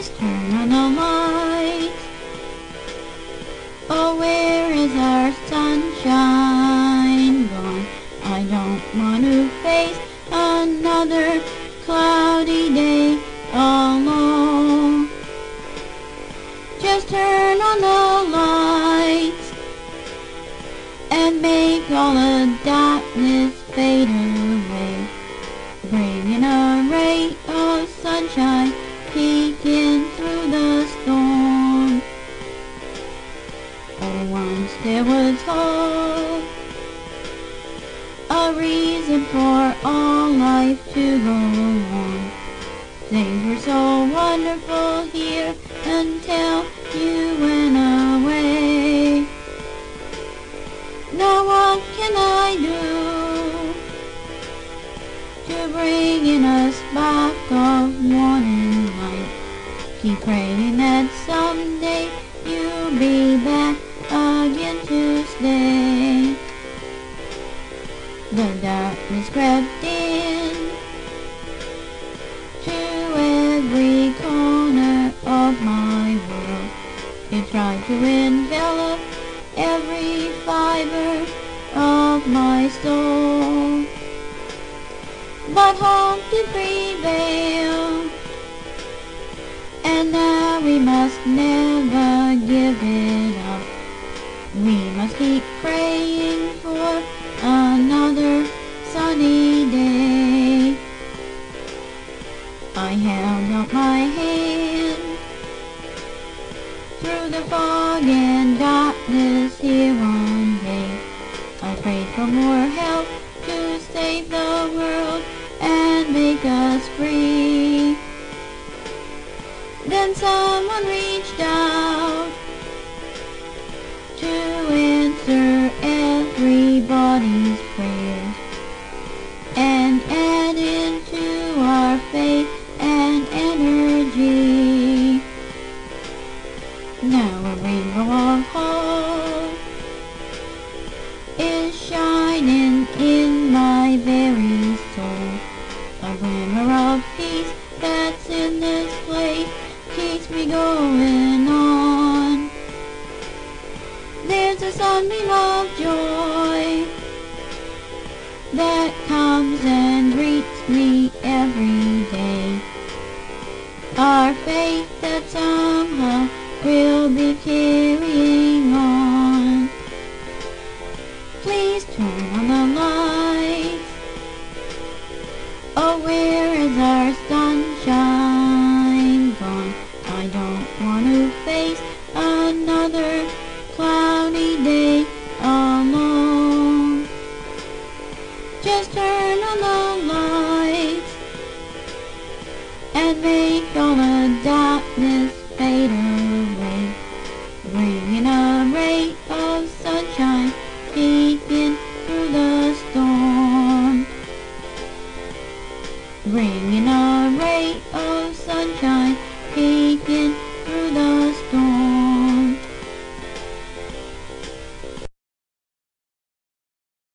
Please turn on the lights. Oh, where is our sunshine gone? I don't want to face another cloudy day alone. Just turn on the lights and make all the darkness fade away. Bring in a ray of sunshine, peeking through the storm. Oh, once there was hope, a reason for all life to go on. Things were so wonderful here until you went away. Now what can I do to bring in a spark of morning light? Keep praying that someday you'll be back again to stay. The darkness crept in to every corner of my world. It tried to envelop every fiber of my soul. But hope did prevail, and now we must never give it up. We must keep praying for another sunny day. I held out my hand through the fog and darkness here one day. I prayed for more help to save the world and make us free. Then someone reached out to answer everybody's prayers and add into our faith and energy. Now a rainbow of hope is shining in my very soul. A glimmer of peace that's in this place keeps me going on. There's a sunbeam of joy that comes and greets me every day. Our faith that somehow we'll be carrying on. Please turn on the lights. Oh, where is our sunshine gone? I don't want to face another cloudy day alone. Just turn on the lights and make all the darkness fade away. Bring in a ray of sunshine, peeking through the storm. Bring in a ray of sunshine, peeking